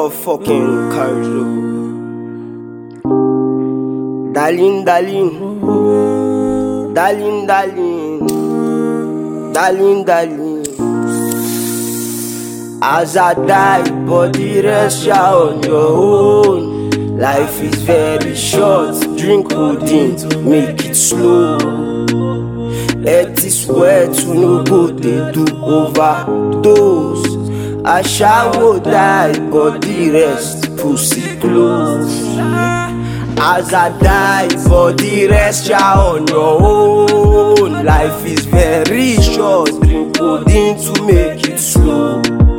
motherfucking Carlo. Darling, darling, darling, darling, darling, darling. As I die, body rest ya on your own. Life is very short, drink codeine, make it slow. Let is wet to no go, they do overdose. I shall die, body rest, pussy close. As I die, body rest ya on your own. Life is very short, drink codeine to make it slow.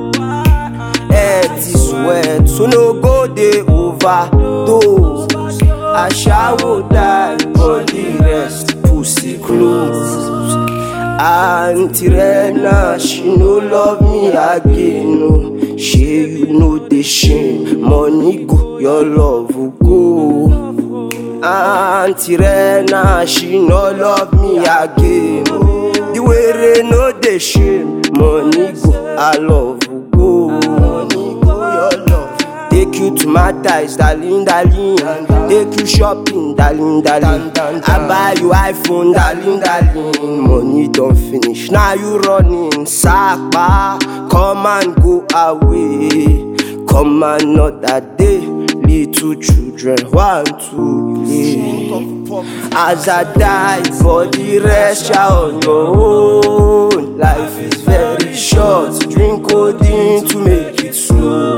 Head is wet, so no go they overdose. I shall die, body rest, pussy close. Auntie Rena, she no love me again, no. She you know the shame, money go, your love will go. Auntie Rena, she no love me again, no. The way they know the shame, money go, I love will go. Money go, your love. Take you to my ties, darling, darling. Take you shopping, darling, darling. I buy you iPhone, darling, darling. Money don't finish, now you running. Sakpa, come and go away. Come another day. Little children want to play. As I die, body rest ya on your own. Life is very short, drink codeine to make it slow.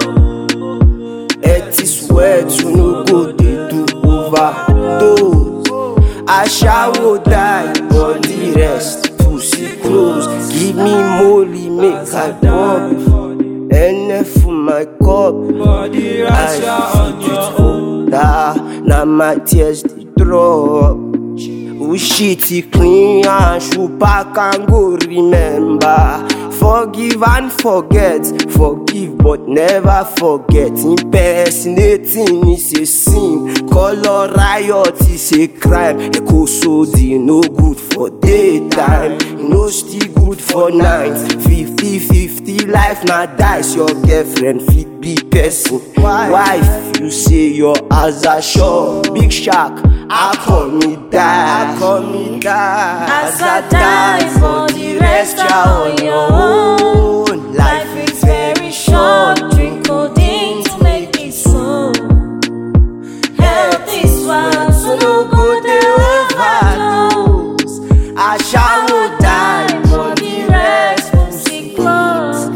It is wet to no go, they do overdose. I shall die, body rest, pussy close. Give me molly, make I pop. NF for my cup, body rest, I feed it holder. Now my tears they drop. Oh shitty clean and shoe pack and go remember. Forgive and forget, forgive but never forget. Impersonating is a sin, color riot is a crime. Echo sodi no good for daytime, no still good for night. 50-50 life na dice, your girlfriend fit be person. Wife, you say your eyes are sure. Big shark, I call me die, I call me die. As I die, for the rest ya on your own. Life is very short, drink codeine to make it so. Health is wild, so no go they overdose. I shall die, for the rest, pussy close.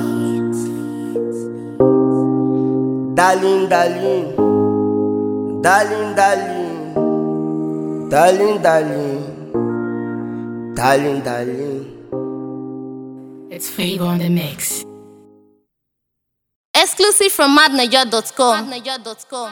darling, darling, darling, darling, darling, darling, darling, darling. It's Flavor on the mix. Exclusive from madnaja.com.